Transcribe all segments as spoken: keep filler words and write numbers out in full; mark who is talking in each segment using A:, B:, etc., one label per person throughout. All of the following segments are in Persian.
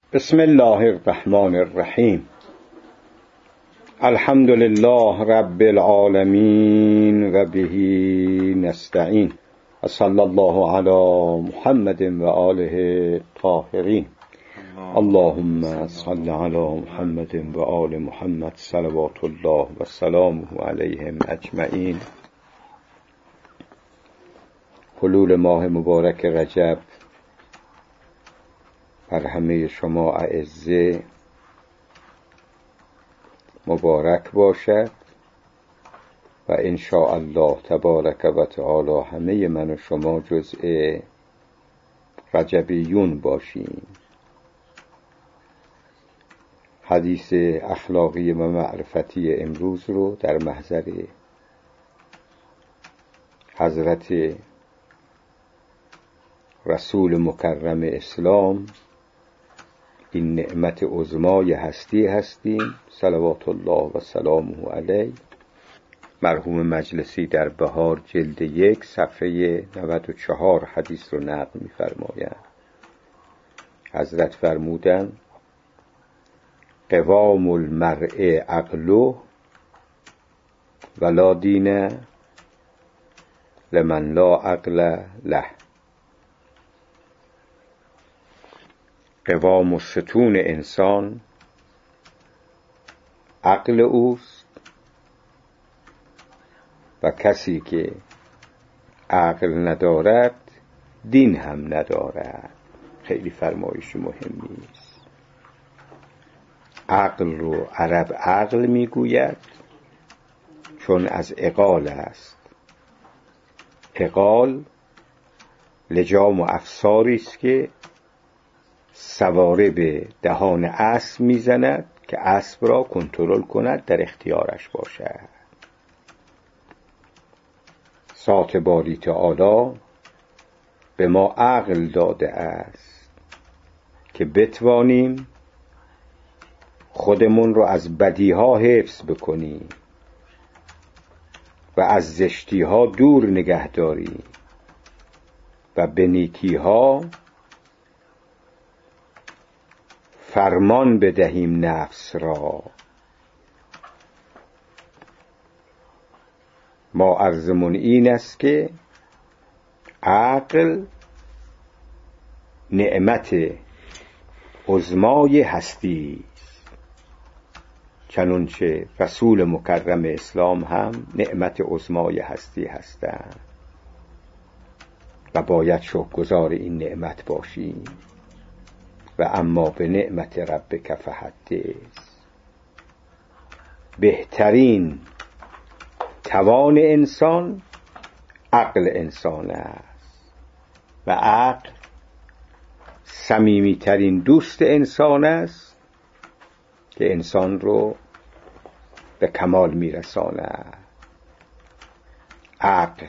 A: بسم الله الرحمن الرحیم. الحمد لله رب العالمین و به نستعین و صلی الله علی محمد و آله الطاهرین. اللهم صل علی محمد و آل محمد صلوات الله و سلامه علیهم اجمعین. حلول ماه مبارک رجب بر همه شما اعزه مبارک باشد و ان شاء الله تبارک و تعالی همه من و شما جزء رجبیون باشیم. حدیث اخلاقی و معرفتی امروز رو در محضر حضرت رسول مکرم اسلام، این نعمت عظمای هستی هستیم صلوات الله و سلامه علیه، مرحوم مجلسی در بهار جلد یک صفحه نود و چهار حدیث رو نقل می فرمایند. حضرت فرمودند قوام المرء عقله ولا دین لمن لا عقل له. قوام و ستون انسان عقل اوست و کسی که عقل ندارد دین هم ندارد. خیلی فرمایش مهمی است. عقل رو عرب عقل میگوید چون از عقال است. عقال لجام و افساری است که سواره به دهان اسب میزند که اسب را کنترل کند، در اختیارش باشد. ذات باری تعالی به ما عقل داده است که بتوانیم خودمون رو از بدیها حفظ بکنیم و از زشتیها دور نگه داریم و به نیکیها فرمان بدهیم نفس را. ما عرضمون این است که عقل نعمت عظمای هستی است، چنانچه رسول مکرم اسلام هم نعمت عظمای هستی هستند و باید شکرگزار این نعمت باشیم. و اما به نعمت ربک فحدث. بهترین توان انسان عقل انسان است و عقل صمیمی ترین دوست انسان است که انسان رو به کمال میرساند. عقل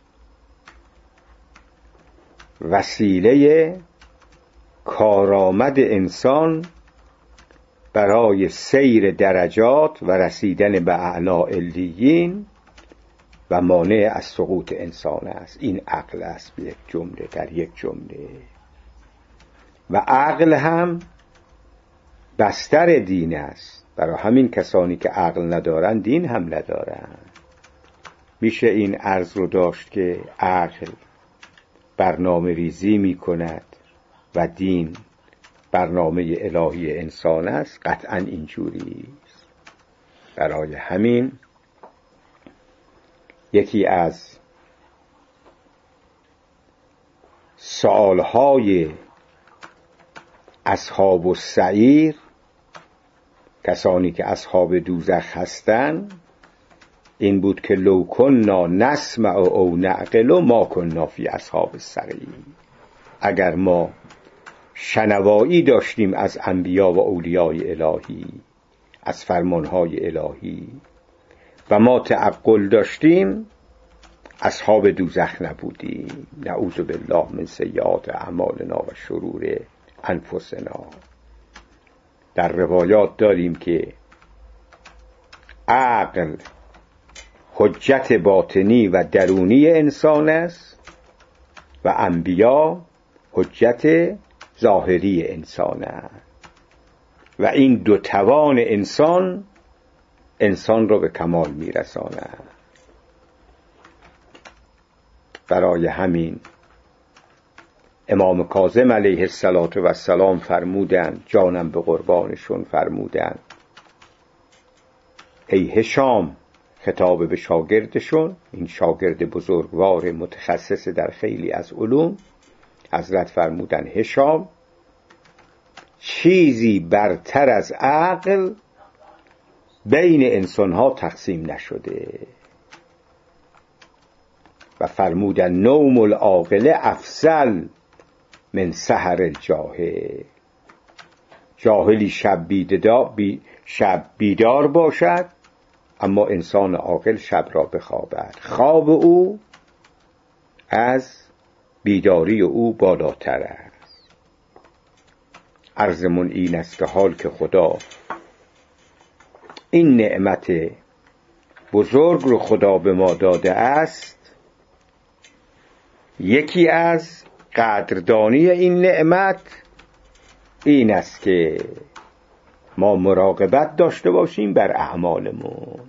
A: وسیله کارآمد انسان برای سیر درجات و رسیدن به اعلی علیین و مانع از سقوط انسان است. این عقل است به یک جمله، در یک جمله. و عقل هم بستر دین است. برای همین کسانی که عقل ندارن دین هم ندارن. میشه این عرض رو داشت که عقل برنامه ریزی می کند و دین برنامه الهی انسان است. قطعا اینجوری است. برای همین یکی از سؤالهای اصحاب السعیر، کسانی که اصحاب دوزخ هستند، این بود که لو کنا نسمع او نعقل ما کنا فی اصحاب السعیر. اگر ما شنوایی داشتیم از انبیا و اولیای الهی، از فرمانهای الهی، و ما تعقل داشتیم، اصحاب دوزخ نبودیم. نعوذ بالله من سیئات اعمالنا و شرور انفسنا. در روایات داریم که عقل حجت باطنی و درونی انسان است و انبیا حجت ظاهری انسان است. و این دو توان انسان انسان را به کمال میرساند. برای همین امام کاظم علیه السلام فرمودند، جانم به قربانشون، فرمودند ای هشام، خطاب به شاگردشون، این شاگرد بزرگوار متخصص در خیلی از علوم، حضرت فرمودن هشام، چیزی برتر از عقل بین انسانها تقسیم نشده. و فرمودن نوم العاقل افضل من سحر الجاهل. جاهلی شب بیدار, بی شب بیدار باشد، اما انسان عاقل شب را بخوابد. خواب او از بیداری او بالاتر است. عرضمون این است که حال که خدا این نعمت بزرگ رو خدا به ما داده است، یکی از قدردانی این نعمت این است که ما مراقبت داشته باشیم بر اعمالمون،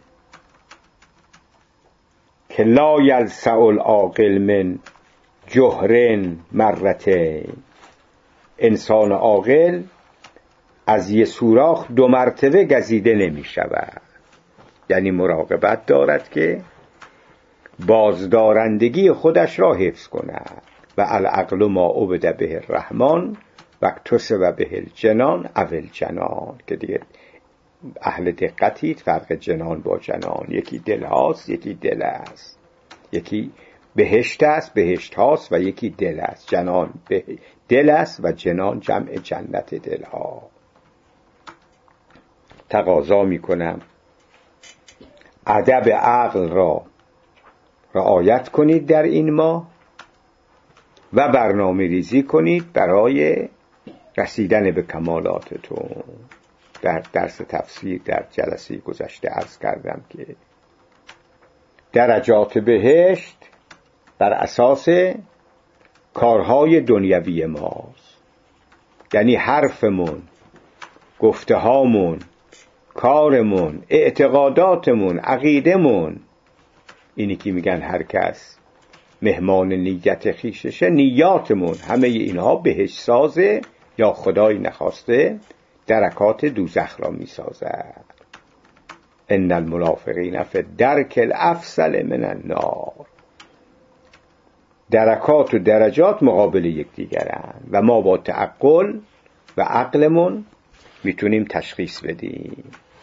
A: که لا یلسع العاقل من جهر مرتین. انسان عاقل از یه سوراخ دو مرتبه گزیده نمی شود. یعنی مراقبت دارد که بازدارندگی خودش را حفظ کند. و العقل ما عبد به الرحمن و اکتسب به الجنان اول جنان، که دیگه اهل دقتید، فرق جنان با جنان، یکی دل هاست یکی دل است، یکی بهشت است بهشت هاست و یکی دل است. جنان به دل است و جنان جمع جنت دل ها. تقاضا می کنم ادب عقل را رعایت کنید در این ماه و برنامه ریزی کنید برای رسیدن به کمالاتتون. در درس تفسیر در جلسه گذشته عرض کردم که درجات بهشت بر اساس کارهای دنیوی ماست. یعنی حرفمون، گفته هامون، کارمون، اعتقاداتمون، عقیدمون، اینی که میگن هر کس مهمان نیت خیششه، نیاتمون، همه اینها بهشت سازه یا خدای نخواسته درکات دوزخ را میسازد. ان المنافقین فی الدرک الاسفل من النار. درکات و درجات مقابل یکدیگرند و ما با تعقل و عقلمون میتونیم تشخیص بدیم.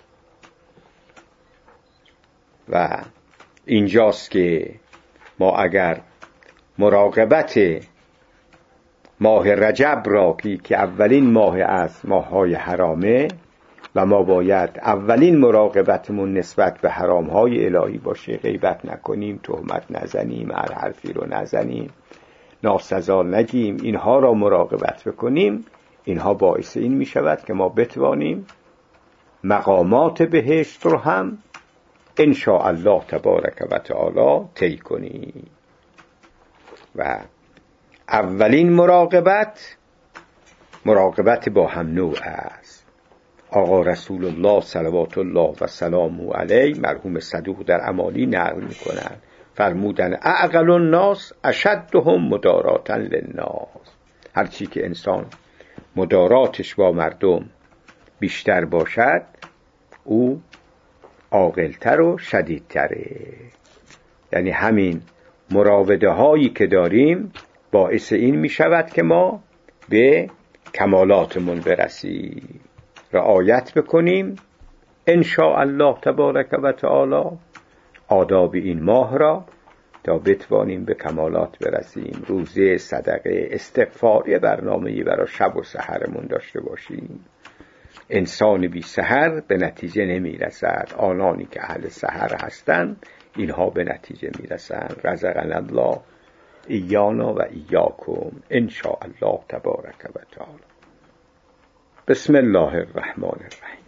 A: و اینجاست که ما اگر مراقبت ماه رجب را که اولین ماه از ماه‌های حرامه و ما باید اولین مراقبتمون نسبت به حرام‌های الهی باشه، غیبت نکنیم، تهمت نزنیم، هر حرفی رو نزنیم، ناسزا نگیم، اینها را مراقبت بکنیم، اینها باعث این می شود که ما بتوانیم مقامات بهشت رو هم ان شاء الله تبارک و تعالی طی کنیم. و اولین مراقبت مراقبت با هم نوع است. آقا رسول الله صلوات الله و سلامه علیه مرحوم صدوق در امالی نقل میکنند، فرمودن اعقل الناس اشدهم مداراتا للناس. هرچی که انسان مداراتش با مردم بیشتر باشد، او عاقل‌تر و شدیدتره. یعنی همین مراوده هایی که داریم باعث این می شود که ما به کمالاتمون برسیم. رعایت بکنیم ان شاء الله تبارک و تعالی آداب این ماه را تا بتوانیم به کمالات برسیم. روزه، صدقه، استغفار، یه برنامه‌ای برای شب و سحرمون داشته باشیم. انسان بی سحر به نتیجه نمی رسد. آنانی که اهل سحر هستند اینها به نتیجه می رسند. رزقنا الله ایانا و ایاکم ان شاء الله تبارک و تعالی. بسم الله الرحمن الرحیم.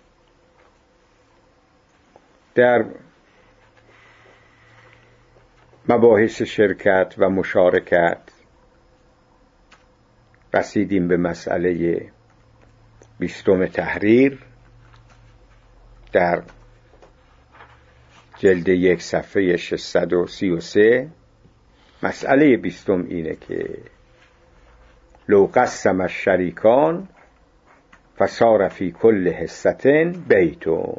A: در مباحث شرکت و مشارکت رسیدیم به مسئله بیستم تحریر در جلد یک صفحه ششصد و سی و سه مسئله بیستم اینه که لو قسم الشریکان فصار فی کل حصة بیتون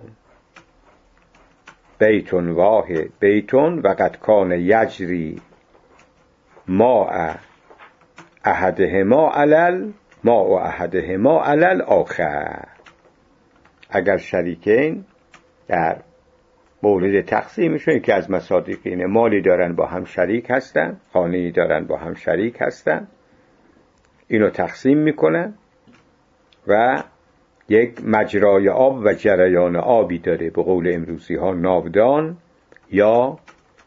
A: بیتون واحد بیتون و قد کان یجری ماء احدهما علل ماء احدهما علل آخر. اگر شریکین در مورد تقسیمشون که از مصادیقین مالی دارن با هم شریک هستن، خانه‌ای دارن با هم شریک هستن، اینو تقسیم میکنن و یک مجرای آب و جریان آبی داره، به قول امروزی ها ناودان، یا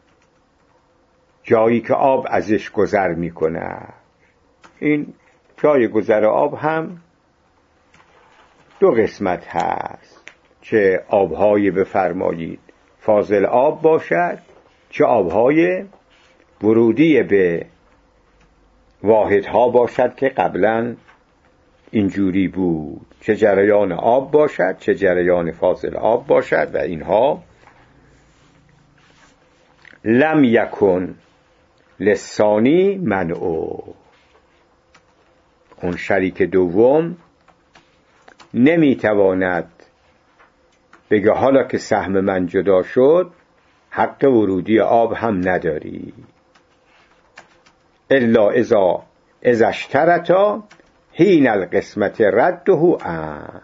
A: جایی که آب ازش گذر میکنه. این جای گذر آب هم دو قسمت هست، چه آبهای بفرمایید فاضل آب باشد، چه آبهای ورودی به واحدها باشد که قبلا اینجوری بود، چه جریان آب باشد چه جریان فاضل آب باشد. و اینها لم یکن لسانی منعو، اون شریک دوم نمیتواند بگه حالا که سهم من جدا شد حق ورودی آب هم نداری، الا اذا اذا اشترطا حین القسمت رده عن،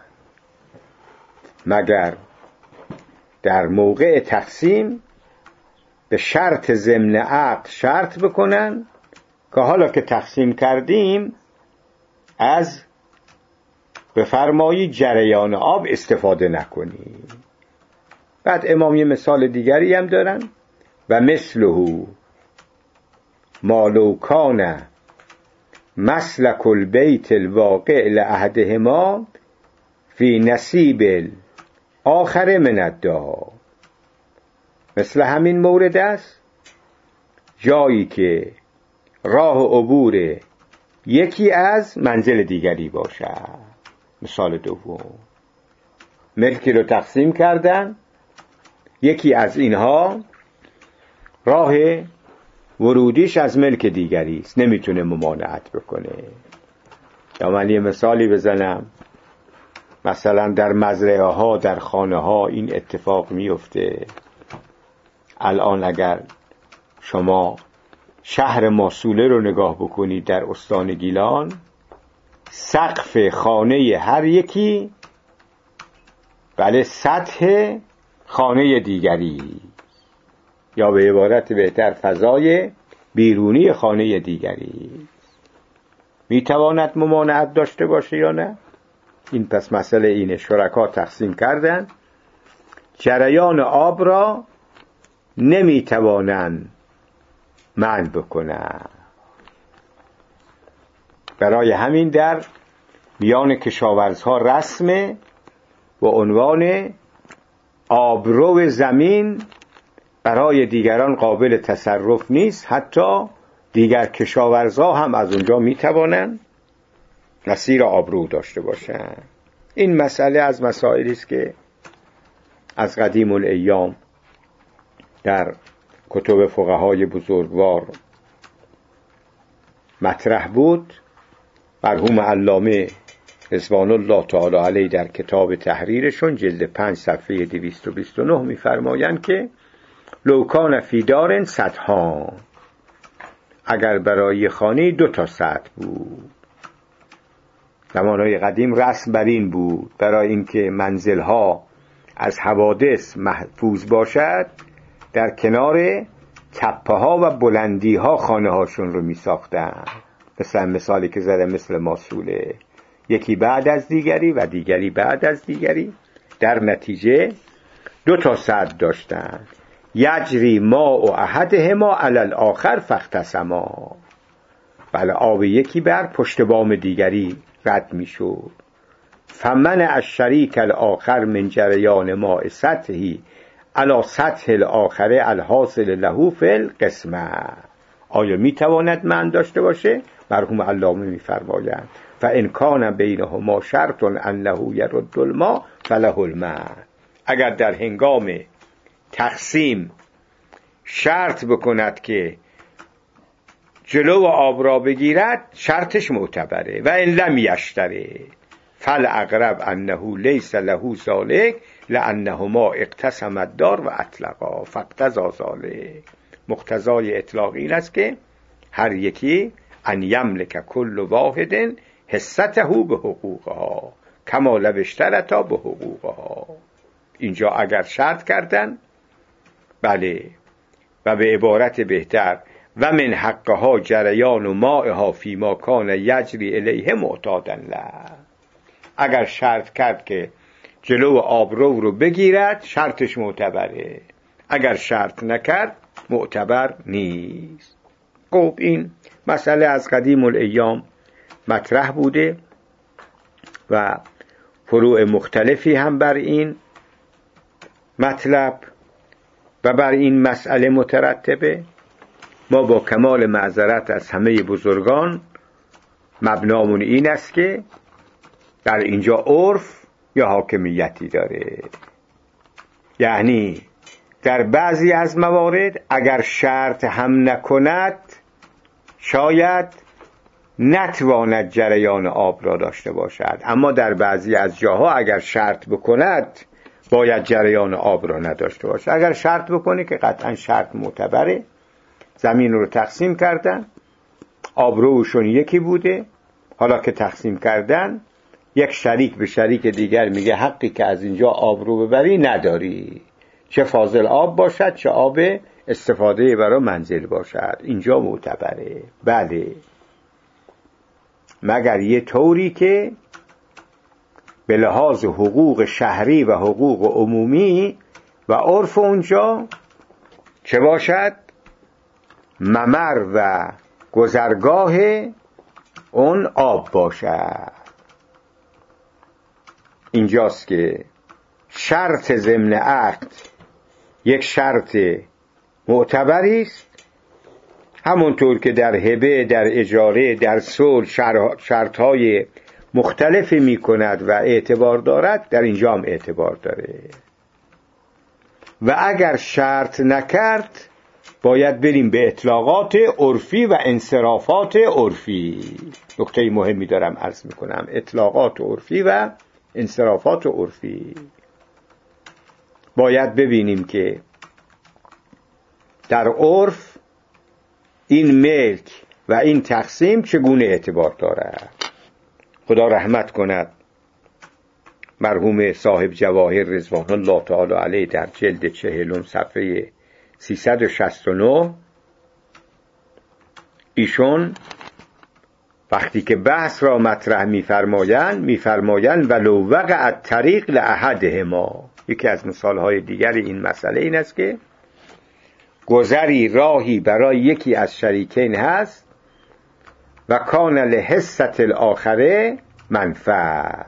A: مگر در موقع تقسیم به شرط ضمن عقد شرط بکنن که حالا که تقسیم کردیم از بفرمایی جریان آب استفاده نکنیم. بعد امام یه مثال دیگری هم دارن، و مثله ما لو کان مسلک البیت الواقع لأحدهما فی نصیب آخر من الدار. مثل همین مورد است جایی که راه عبور یکی از منزل دیگری باشد. مثال دوم، ملکی رو تقسیم کردن، یکی از اینها راه ورودیش از ملک دیگری است، نمیتونه ممانعت بکنه. یا من یه مثالی بزنم، مثلا در مزرعه ها، در خانه ها این اتفاق میفته. الان اگر شما شهر ماسوله رو نگاه بکنید در استان گیلان، سقف خانه هر یکی بله سطح خانه دیگری، یا به عبارت بهتر فضای بیرونی خانه دیگری. میتواند ممانعت داشته باشه یا نه؟ این پس مسئله اینه، شرکا تقسیم کردن، جریان آب را نمیتوانند منع بکنن. برای همین در میان کشاورزها رسمه و عنوان آبرو زمین برای دیگران قابل تصرف نیست، حتی دیگر کشاورزها هم از اونجا میتوانند مسیر آبرو داشته باشند. این مسئله از مسائلی است که از قدیم الایام در کتب فقهای بزرگوار مطرح بود. مرحوم علامه رضوان الله تعالی علیه در کتاب تحریرشون جلد پنج صفحه دویست و بیست و نه می‌فرمایند که لو کان فی دار سطحان، اگر برای خانه دو تا سطح بود. زمانهای قدیم رسم بر این بود، برای اینکه منزلها از حوادث محفوظ باشد در کنار تپه ها و بلندی ها خانه هاشون رو می ساختن. مثلا مثالی که زدم مثل ماسوله، یکی بعد از دیگری و دیگری بعد از دیگری، در نتیجه دو تا سد داشتن. یجری ما و احدهما علی الاخر فاختصما، بله آب یکی بر پشت بام دیگری رد می شد. فمن الشریک الاخر من جریان ماء سطحی علی سطح الاخر الحاصل له فی القسمه. آیا میتواند معنی داشته باشه؟ مرحوم علامه میفرمایند فان کان بینهما شرط انه یرد الماء فله المعنی. اگر در هنگام تقسیم شرط بکند که جلو آب را بگیرد، شرطش معتبره. و ان لم یشتره فالاقرب انه لیس له ذلک لانهما اقتسم الدار و اطلقا فاقتضى ذلک. مقتضای اطلاق این است که هر یکی ان یملک کل واحد حصته به حقوقها کما لو اشترطا به حقوقها. اینجا اگر شرط کردن، بله، و به عبارت بهتر و من حقها جریان و مائها فی ما کان یجری الیه معتادا له. اگر شرط کرد که جلو آبرو رو بگیرد، شرطش معتبره. اگر شرط نکرد معتبر نیست. خب این مسئله از قدیم الایام مطرح بوده و فروع مختلفی هم بر این مطلب و بر این مسئله مترتبه. ما با کمال معذرت از همه بزرگان مبنامون این است که در اینجا عرف یا حاکمیتی داره. یعنی در بعضی از موارد اگر شرط هم نکند شاید نتواند جریان آب را داشته باشد، اما در بعضی از جاها اگر شرط بکند باید جریان آب را نداشته باشد. اگر شرط بکنه که قطعا شرط معتبره. زمین رو تقسیم کردن، آبروشون یکی بوده، حالا که تقسیم کردن یک شریک به شریک دیگر میگه حقی که از اینجا آب رو ببری نداری، چه فاضل آب باشد چه آب استفاده برای منزل باشد، اینجا معتبره. بله، مگر یه طوری که به لحاظ حقوق شهری و حقوق عمومی و عرف اونجا چه باشد؟ ممر و گذرگاه اون آب باشد. اینجاست که شرط ضمن عقد یک شرط معتبری است، همونطور که در هبه، در اجاره، در صلح شرط‌های مختلفی می‌کند و اعتبار دارد، در اینجا هم اعتبار داره. و اگر شرط نکرد باید بریم به اطلاقات عرفی و انصرافات عرفی. نکته مهمی دارم عرض میکنم، اطلاقات عرفی و انصرافات عرفی. باید ببینیم که در عرف این ملک و این تقسیم چگونه اعتبار دارد. خدا رحمت کند مرحوم صاحب جواهر رضوان الله تعالی علیه در جلد چهلم صفحه سیصد و شصت و نه ایشون وقتی که بحث را مطرح می‌فرمایند می‌فرمایند ولو وقع الطریق لاحدهما. یکی از مثال‌های دیگر این مسئله این است که گذری راهی برای یکی از شریکین هست و کان لحصة الاخره منفذ،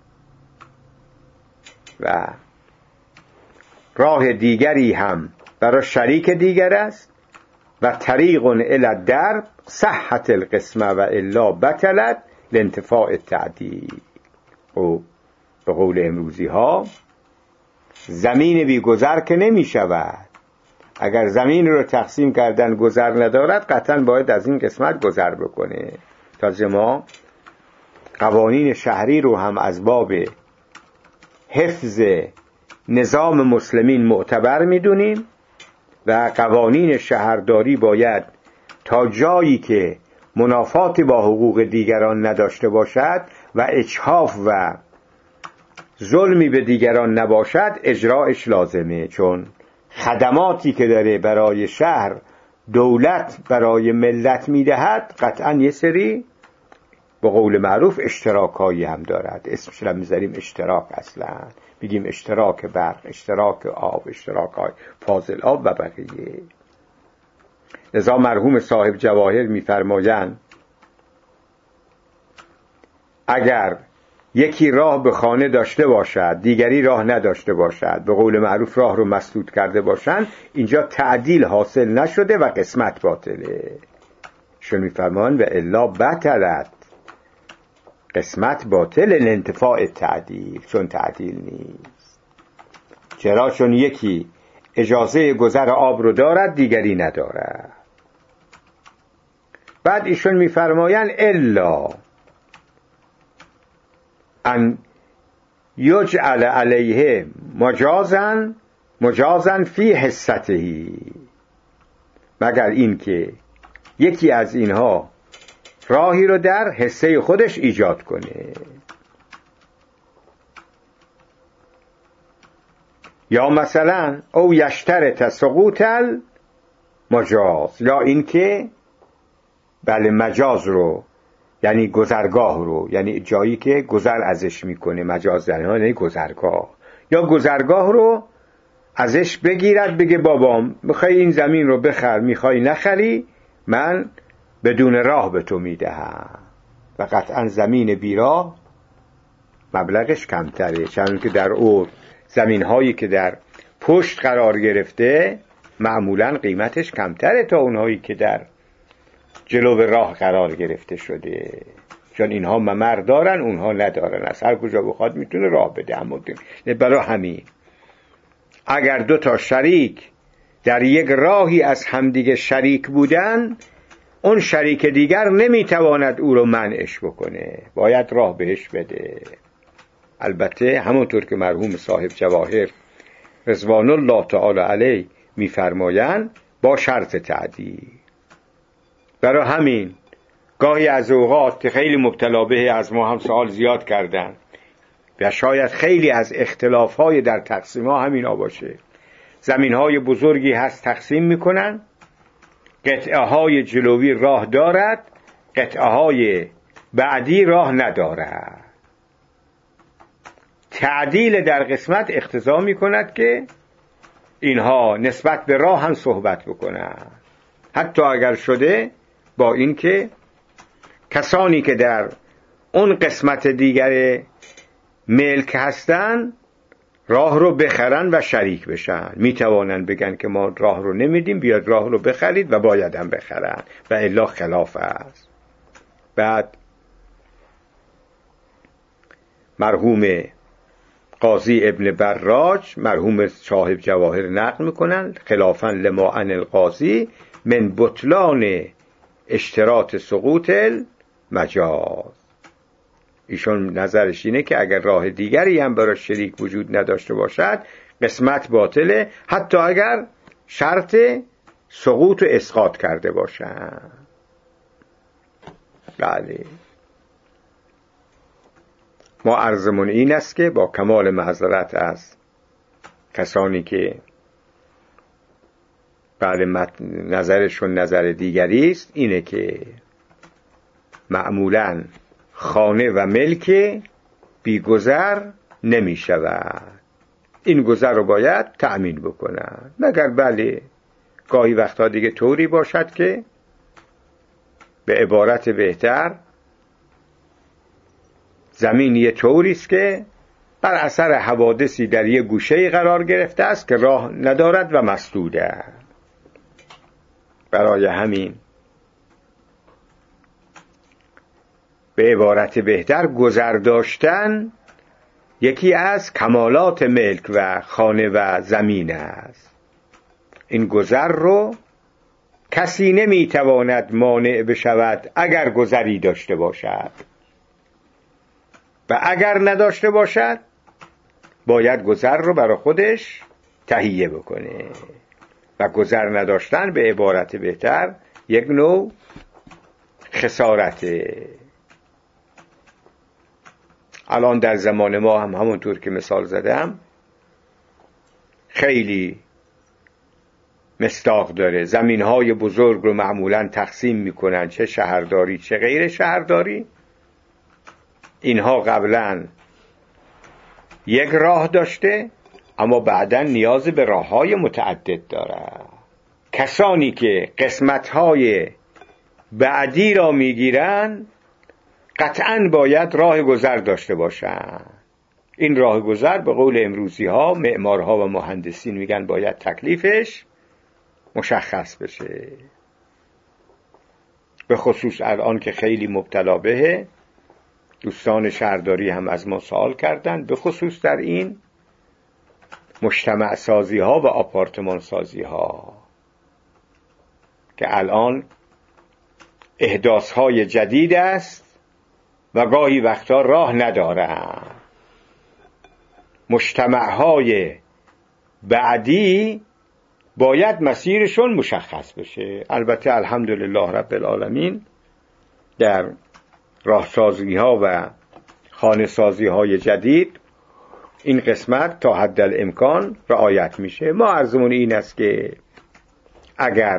A: و راه دیگری هم برای شریک دیگر است و طریق الی الدرب صحت القسمه و الا بطلت لانتفاع التعدیل. و به قول امروزی ها زمین بی گذر که نمی شود. اگر زمین رو تقسیم کردن گذر ندارد قطعا باید از این قسمت گذر بکنه. تازه ما قوانین شهری رو هم از باب حفظ نظام مسلمین معتبر میدونیم و قوانین شهرداری باید تا جایی که منافات با حقوق دیگران نداشته باشد و اجحاف و ظلمی به دیگران نباشد اجراش لازمه، چون خدماتی که داره برای شهر دولت برای ملت میدهد قطعا یه سری به قول معروف اشتراکایی هم دارد. اسمش رو میذاریم اشتراک، اصلا میگیم اشتراک برق، اشتراک آب، اشتراک فاضل آب و بقیه. لذا مرحوم صاحب جواهر میفرمایند اگر یکی راه به خانه داشته باشد دیگری راه نداشته باشد، به قول معروف راه رو مسدود کرده باشند، اینجا تعدیل حاصل نشده و قسمت باطله. ایشون میفرمان و الا بطلت، قسمت باطل الانتفاع تعدیل، چون تعدیل نیست. چرا؟ چون یکی اجازه گذر آب رو دارد دیگری ندارد. بعد ایشون میفرمایند الا ان یجعل علیه مجازن مجازن فی حصتهی، مگر این که یکی از اینها راهی رو در حصه خودش ایجاد کنه، یا مثلا او یشترط سقوط المجاز، یا این که بله مجاز رو یعنی گذرگاه رو، یعنی جایی که گذر ازش میکنه، مجاز یعنی گذرگاه، یا گذرگاه رو ازش بگیرد بگه بابام میخوای این زمین رو بخر میخوای نخری من بدون راه به تو میدهم. و قطعا زمین بیراه مبلغش کمتره، چون که در اور زمین هایی که در پشت قرار گرفته معمولا قیمتش کمتره تا اونهایی که در جلو راه قرار گرفته شده، چون اینها ممر دارن اونها ندارن، از هر کجا بخواد میتونه راه بده. اما برای همین اگر دو تا شریک در یک راهی از همدیگه شریک بودن، اون شریک دیگر نمیتواند او رو منعش بکنه، باید راه بهش بده. البته همونطور که مرحوم صاحب جواهر رضوان الله تعالی علیه میفرمایند با شرط تعدیل. برای همین گاهی از اوقات خیلی مبتلا به از ما هم سوال زیاد کردن و شاید خیلی از اختلاف‌های در تقسیم ها همین ها باشه. زمین‌های بزرگی هست تقسیم میکنن، قطعه های جلوی راه دارد، قطعه های بعدی راه ندارد. تعدیل در قسمت اقتضا میکند که اینها نسبت به راه هم صحبت بکنن، حتی اگر شده با اینکه کسانی که در اون قسمت دیگر ملک هستن راه رو بخرن و شریک بشن، میتوانن بگن که ما راه رو نمیدیم بیاد راه رو بخرید و باید هم بخرن و الا خلاف است. بعد مرحوم قاضی ابن براج مرحوم صاحب جواهر نقل میکنن خلافا لما عن القاضی من بطلان اشتراط سقوط المجاز. ایشون نظرش اینه که اگر راه دیگری هم برای شریک وجود نداشته باشد قسمت باطله، حتی اگر شرط سقوط و اسقاط کرده باشند. بله ما عرضمون این است که با کمال معذرت از کسانی که بله نظرشون نظر دیگری است، اینه که معمولاً خانه و ملک بی گذر نمی شود، این گذر رو باید تأمین بکنن، مگر بله گاهی وقتا دیگه طوری باشد که به عبارت بهتر زمین یه طوری است که بر اثر حوادثی در یه گوشه قرار گرفته است که راه ندارد و مسدوده. برای همین به عبارت بهتر گذر داشتن یکی از کمالات ملک و خانه و زمین است. این گذر رو کسی نمیتواند مانع بشود اگر گذری داشته باشد، و اگر نداشته باشد باید گذر رو برای خودش تهیه بکنه. و گذر نداشتن به عبارت بهتر یک نوع خسارته. الان در زمان ما هم همونطور که مثال زدم خیلی مصداق داره. زمین‌های بزرگ رو معمولاً تقسیم میکنن، چه شهرداری چه غیر شهرداری. اینها قبلاً یک راه داشته اما بعداً نیاز به راه‌های متعدد داره. کسانی که قسمت‌های بعدی را میگیرن قطعاً باید راه گذر داشته باشن. این راه گذر به قول امروزی ها معمارها و مهندسین میگن باید تکلیفش مشخص بشه. به خصوص الان که خیلی مبتلا بهه. دوستان شهرداری هم از ما سوال کردن، به خصوص در این مجتمع سازی ها و آپارتمان سازی ها که الان احداث های جدید است و گاهی وقتا راه ندارن. مجتمع های بعدی باید مسیرشون مشخص بشه. البته الحمدلله رب العالمین در راهسازی ها و خانه سازی های جدید این قسمت تا حد الامکان رعایت میشه. ما عرضمون این است که اگر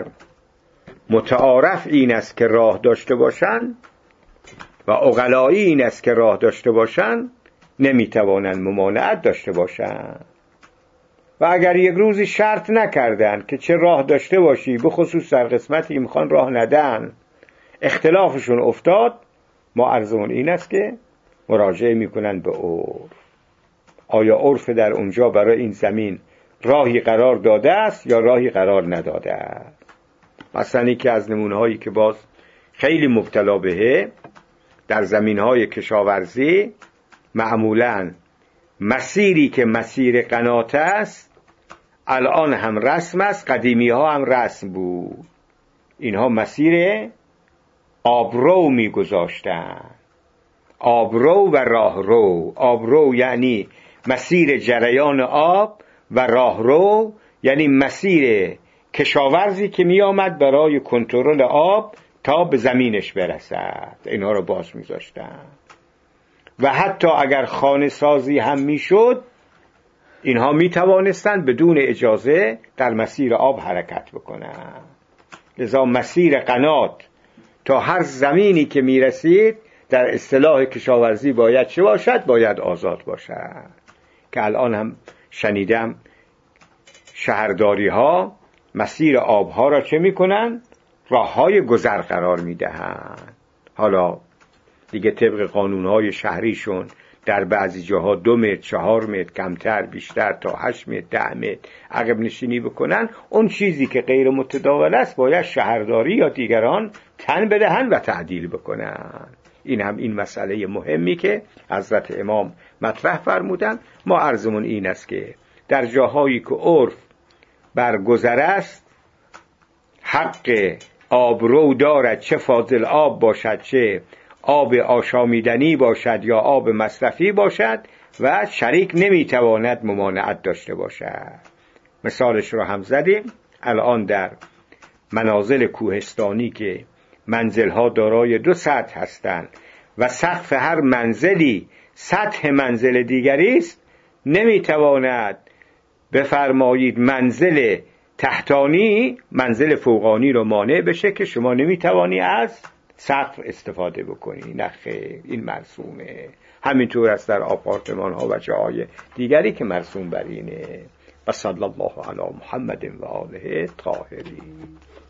A: متعارف این است که راه داشته باشن و عقلایی این است که راه داشته باشن، نمیتوانند ممانعت داشته باشن. و اگر یک روزی شرط نکردن که چه راه داشته باشی، به خصوص در قسمتی که میخوان راه ندن، اختلافشون افتاد، ما عرضمون این است که مراجعه میکنن به عرف. آیا عرف در اونجا برای این زمین راهی قرار داده است یا راهی قرار نداده است؟ مثلا یکی از نمونه هایی که باز خیلی مبتلا بهه در زمین های کشاورزی، معمولاً مسیری که مسیر قنات است الان هم رسم است، قدیمی ها هم رسم بود. اینها مسیر آبرو می گذاشتن، آبرو و راهرو. آبرو یعنی مسیر جریان آب و راهرو یعنی مسیر کشاورزی که می آمد برای کنترل آب تا به زمینش برسد. اینها رو باز می گذاشتن. و حتی اگر خانه سازی هم می شد، اینها می توانستند بدون اجازه در مسیر آب حرکت بکنند. لذا مسیر قنات تا هر زمینی که می رسید در اصطلاح کشاورزی باید چه باشد؟ باید آزاد باشد. که الان هم شنیدم شهرداری ها مسیر آبها را چه می کنند؟ راه های گذر قرار می دهند. حالا دیگه طبق قانونهای شهریشون در بعضی جاها دو متر، چهار متر، کمتر، بیشتر تا هشت متر، ده متر عقب نشینی بکنن. اون چیزی که غیر متداول است باید شهرداری یا دیگران تن بدهن و تعدیل بکنن. این هم این مسئله مهمی که حضرت امام مطرح فرمودن. ما عرضمون این است که در جاهایی که عرف برگذر است، حق آبرو دارد، چه فاضل آب باشد چه آب آشامیدنی باشد یا آب مصرفی باشد، و شریک نمیتواند ممانعت داشته باشد. مثالش رو هم زدیم. الان در منازل کوهستانی که منزلها دارای دو سطح هستند و سقف هر منزلی سطح منزل دیگری است، نمیتواند بفرمایید منزل تحتانی منزل فوقانی رو مانع بشه که شما نمیتوانی از سقف استفاده بکنی. نه خیر، این مرسومه. همینطور است در آپارتمان ها و جاهای دیگری که مرسوم بر اینه. و صلی الله علی محمد و آله الطاهرین.